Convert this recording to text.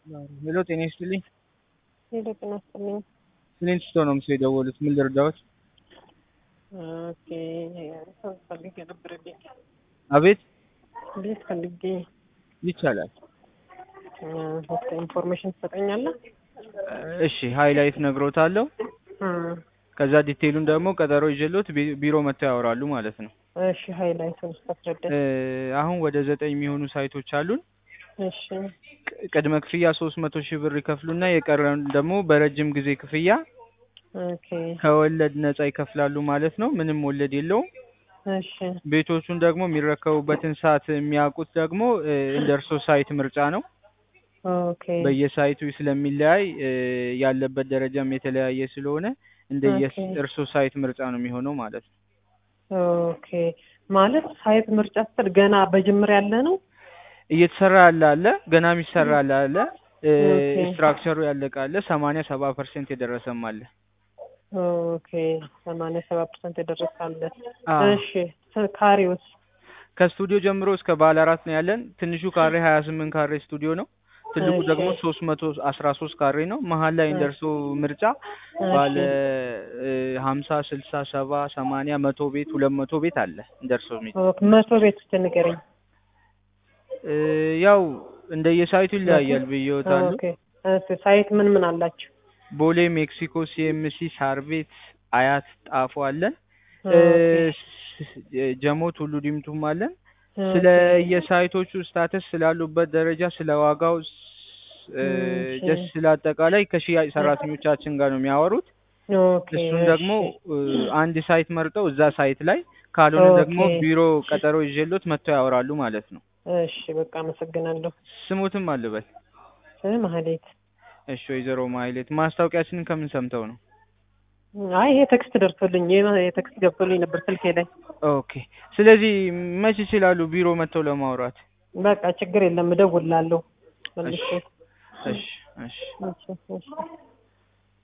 ሄሎ ጤና ይስጥልኝ። ሄሎ ጤና ይስጥልኝ። ስንት ሰው ነው የደወሉት? ምን ልርዳዎት? ኦኬ ፈልጌ ነበር ቤት አቤት። ቤት ፈልጌ ይቻላል። ኦኬ ኢንፎርሜሽን ትሰጠኛለህ? እሺ ሃይላይት ነግሮታለሁ። ከዛ ዲቴይሉን ደግሞ ቀጠሮ ይዤሎት ቢሮ መጥተው ያወራሉ ማለት ነው። እሺ ሃይላይቱን አስረዳኝ። አሁን ወደ 9 የሚሆኑ ሳይቶች አሉን። እሺ ቅድመ ክፍያ 300 ሺህ ብር ይከፍሉና የቀረውን ደግሞ በረጅም ጊዜ ክፍያ ኦኬ ከወለድ ነፃ ይከፍላሉ ማለት ነው። ምንም ወለድ የለውም። እሺ ቤቶቹን ደግሞ የሚረከቡበትን ሰዓት የሚያውቁት ደግሞ እንደ እርሶ ሳይት ምርጫ ነው። ኦኬ በየሳይቱ ስለሚለያይ ያለበት ደረጃም የተለያየ ስለሆነ እንደየ ኦኬ እርሶ ሳይት ምርጫ ነው የሚሆነው ማለት ነው። ኦኬ ማለት ሳይት ምርጫ ስትል ገና በጅምር ያለ ነው? እየተሰራ ያለ አለ፣ ገና የሚሰራ አለ። ኦኬ ስትራክቸሩ ያለቀ አለ፣ 80-70% የደረሰም አለ። ኦኬ 87% የደረሰ አለ። አዎ። እሺ ካሬውስ? ከስቱዲዮ ጀምሮ እስከ ባለ 4 ነው ያለን። ትንሹ ካሬ 28 ካሬ ስቱዲዮ ነው። ትልቁ እሺ ደግሞ 313 ካሬ ነው። መሀል ላይ እንደርሶ ምርጫ ባለ 50 60 70 80 100 ቤት 200 ቤት አለ እንደርሶ ቤት። ኦኬ 100 ቤት ውስጥ ንገረኝ። ያው እንደየሳይቱ ይለያያል ብዬዎታለሁ። ኦኬ እሺ ሳይት ምን ምን አላችሁ? ቦሌ፣ ሜክሲኮ፣ ሲኤምሲ፣ ሳር ቤት፣ አያት፣ ጣፎ አለን። ጀሞ፣ ቱሉ ዲምቱም አለን። ስለ የሳይቶቹ ስታተስ ስላሉበት ደረጃ ስለ ዋጋው ጀስ ስለ አጠቃላይ ከሽያጭ ሰራተኞቻችን ጋር ነው የሚያወሩት። ኦኬ እሱን ደግሞ አንድ ሳይት መርጠው እዛ ሳይት ላይ ካልሆነ ደግሞ ቢሮ ቀጠሮ ይዤሎት መጥተው ያወራሉ ማለት ነው። እሺ በቃ አመሰግናለሁ። ስሙትም አልበል። ማህሌት። እሺ ወይዘሮ ማህሌት ማስታወቂያችንን ከምን ሰምተው ነው? አይ ይሄ ቴክስት ደርሶልኝ የቴክስት ገብቶልኝ ነበር ስልኬ ላይ። ኦኬ ስለዚህ መች ይችላሉ ቢሮ መጥተው ለማውራት? በቃ ችግር የለም እደውላለሁ መልሼ። እሺ እሺ። እሺ እሺ